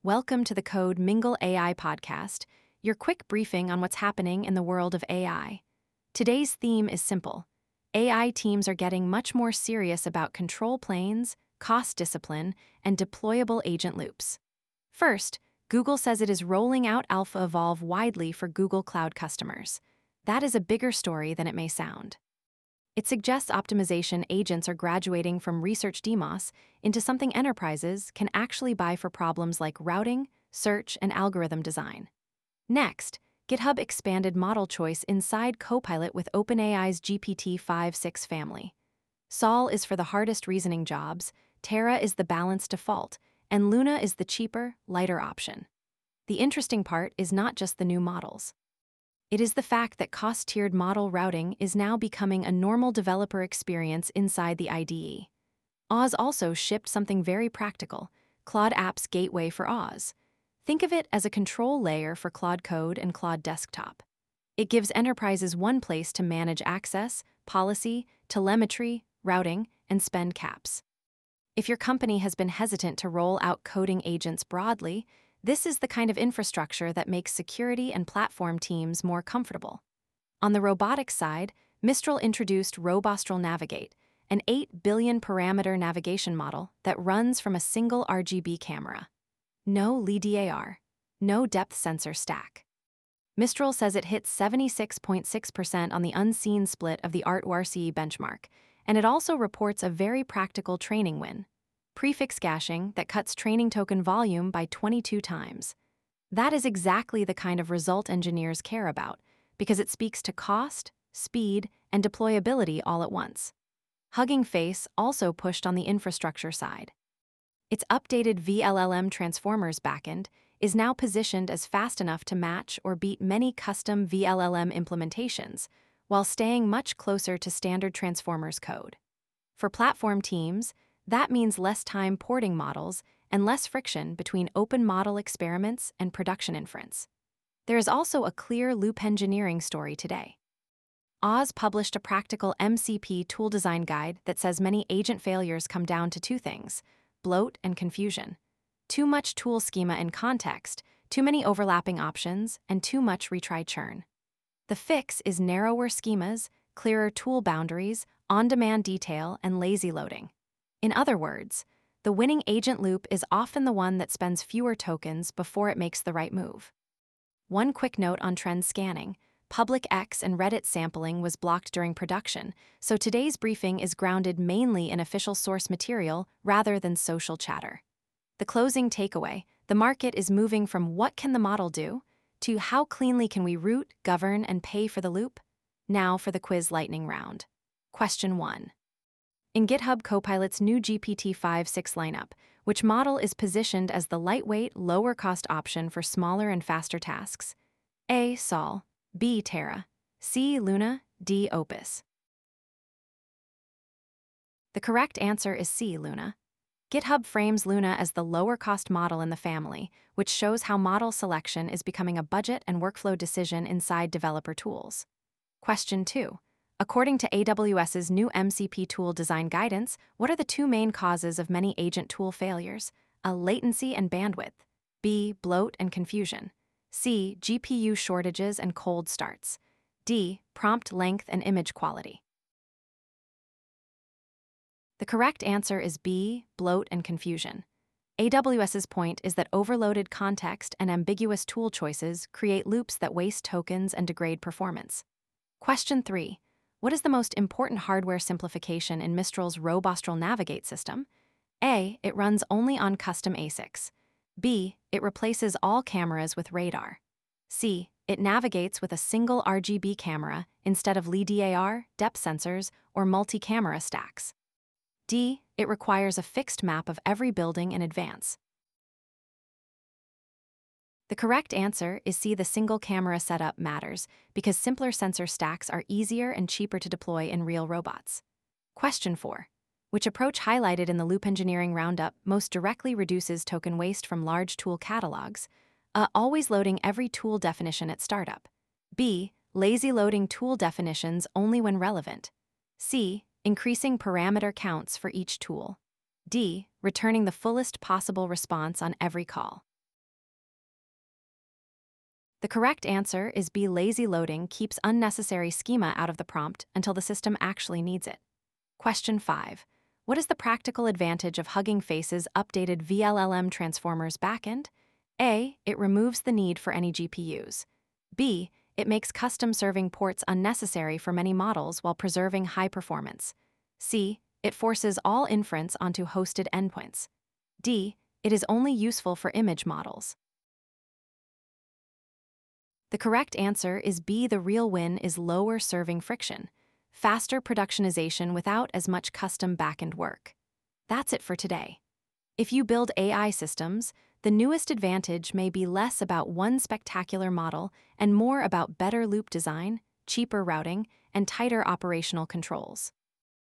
Welcome to the Code Mingle AI podcast, your quick briefing on what's happening in the world of AI. Today's theme is simple. AI teams are getting much more serious about control planes, cost discipline, and deployable agent loops. First, Google says it is rolling out Alpha Evolve widely for Google Cloud customers. That is a bigger story than it may sound. It suggests optimization agents are graduating from research DMOS into something enterprises can actually buy for problems like routing, search, and algorithm design. Next, GitHub expanded model choice inside Copilot with OpenAI's GPT-5-6 family. Sol is for the hardest reasoning jobs, Terra is the balanced default, and Luna is the cheaper, lighter option. The interesting part is not just the new models. It is the fact that cost-tiered model routing is now becoming a normal developer experience inside the IDE. Oz also shipped something very practical, Claude App's Gateway for Oz. Think of it as a control layer for Claude Code and Claude Desktop. It gives enterprises one place to manage access, policy, telemetry, routing, and spend caps. If your company has been hesitant to roll out coding agents broadly, this is the kind of infrastructure that makes security and platform teams more comfortable. On the robotics side, Mistral introduced Robostral Navigate, an 8 billion parameter navigation model that runs from a single RGB camera. No LiDAR, no depth sensor stack. Mistral says it hits 76.6% on the unseen split of the ART-WARCE benchmark, and it also reports a very practical training win. Prefix gashing that cuts training token volume by 22 times. That is exactly the kind of result engineers care about, because it speaks to cost, speed, and deployability all at once. Hugging Face also pushed on the infrastructure side. Its updated VLLM Transformers backend is now positioned as fast enough to match or beat many custom VLLM implementations, while staying much closer to standard Transformers code. For platform teams, that means less time porting models and less friction between open model experiments and production inference. There is also a clear loop engineering story today. Oz published a practical MCP tool design guide that says many agent failures come down to two things: bloat and confusion. Too much tool schema and context, too many overlapping options, and too much retry churn. The fix is narrower schemas, clearer tool boundaries, on-demand detail, and lazy loading. In other words, the winning agent loop is often the one that spends fewer tokens before it makes the right move. One quick note on trend scanning: Public X and Reddit sampling was blocked during production, so today's briefing is grounded mainly in official source material rather than social chatter. The closing takeaway: the market is moving from what can the model do to how cleanly can we route, govern, and pay for the loop? Now for the quiz lightning round. Question 1. In GitHub Copilot's new GPT-5-6 lineup, which model is positioned as the lightweight, lower-cost option for smaller and faster tasks? A. Sol, B. Terra, C. Luna, D. Opus. The correct answer is C. Luna. GitHub frames Luna as the lower-cost model in the family, which shows how model selection is becoming a budget and workflow decision inside developer tools. Question 2. According to AWS's new MCP tool design guidance, what are the two main causes of many agent tool failures? A. Latency and bandwidth. B. Bloat and confusion. C. GPU shortages and cold starts. D. Prompt length and image quality. The correct answer is B. Bloat and confusion. AWS's point is that overloaded context and ambiguous tool choices create loops that waste tokens and degrade performance. Question 3. What is the most important hardware simplification in Mistral's Robostral Navigate system? A. It runs only on custom ASICs. B. It replaces all cameras with radar. C. It navigates with a single RGB camera instead of LiDAR, depth sensors, or multi-camera stacks. D. It requires a fixed map of every building in advance. The correct answer is C. The single camera setup matters because simpler sensor stacks are easier and cheaper to deploy in real robots. Question 4. Which approach highlighted in the Loop Engineering Roundup most directly reduces token waste from large tool catalogs? A. Always loading every tool definition at startup. B. Lazy loading tool definitions only when relevant. C. Increasing parameter counts for each tool. D. Returning the fullest possible response on every call. The correct answer is B. Lazy loading keeps unnecessary schema out of the prompt until the system actually needs it. Question 5. What is the practical advantage of Hugging Face's updated VLLM Transformers backend? A. It removes the need for any GPUs. B. It makes custom serving ports unnecessary for many models while preserving high performance. C. It forces all inference onto hosted endpoints. D. It is only useful for image models. The correct answer is B. The real win is lower serving friction, faster productionization without as much custom backend work. That's it for today. If you build AI systems, the newest advantage may be less about one spectacular model and more about better loop design, cheaper routing, and tighter operational controls.